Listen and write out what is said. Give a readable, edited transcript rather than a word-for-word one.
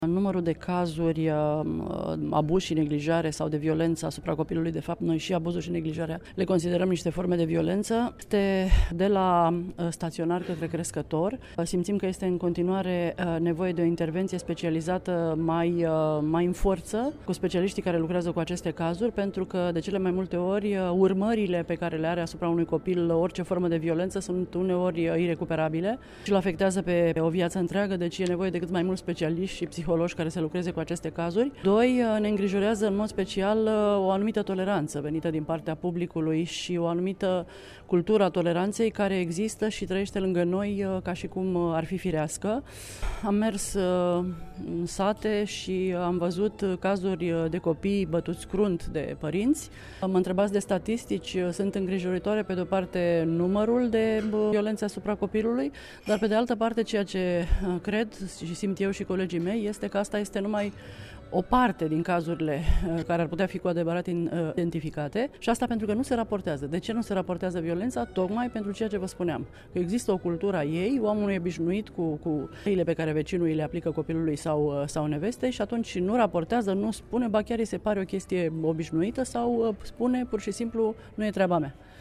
Numărul de cazuri, abuz și neglijare sau de violență asupra copilului, de fapt noi și abuzul și neglijarea le considerăm niște forme de violență, este de la staționar către crescător. Simțim că este în continuare nevoie de o intervenție specializată mai în forță cu specialiștii care lucrează cu aceste cazuri, pentru că de cele mai multe ori urmările pe care le are asupra unui copil orice formă de violență sunt uneori irecuperabile și îl afectează pe o viață întreagă, deci e nevoie de cât mai mulți specialiști și psihologi care să lucreze cu aceste cazuri. Doi, ne îngrijorează în mod special o anumită toleranță venită din partea publicului și o anumită cultură a toleranței care există și trăiește lângă noi ca și cum ar fi firească. Am mers în sate și am văzut cazuri de copii bătuți crunt de părinți. Mă întrebați de statistici, sunt îngrijorătoare pe de o parte numărul de violențe asupra copilului, dar pe de altă parte ceea ce cred și simt eu și colegii mei este că asta este numai o parte din cazurile care ar putea fi cu adevărat identificate și asta pentru că nu se raportează. De ce nu se raportează violența? Tocmai pentru ceea ce vă spuneam. Că există o cultură a ei, oamenul e obișnuit cu leile pe care vecinul îi le aplică copilului sau nevestei și atunci nu raportează, nu spune, ba chiar îi se pare o chestie obișnuită sau spune pur și simplu nu e treaba mea.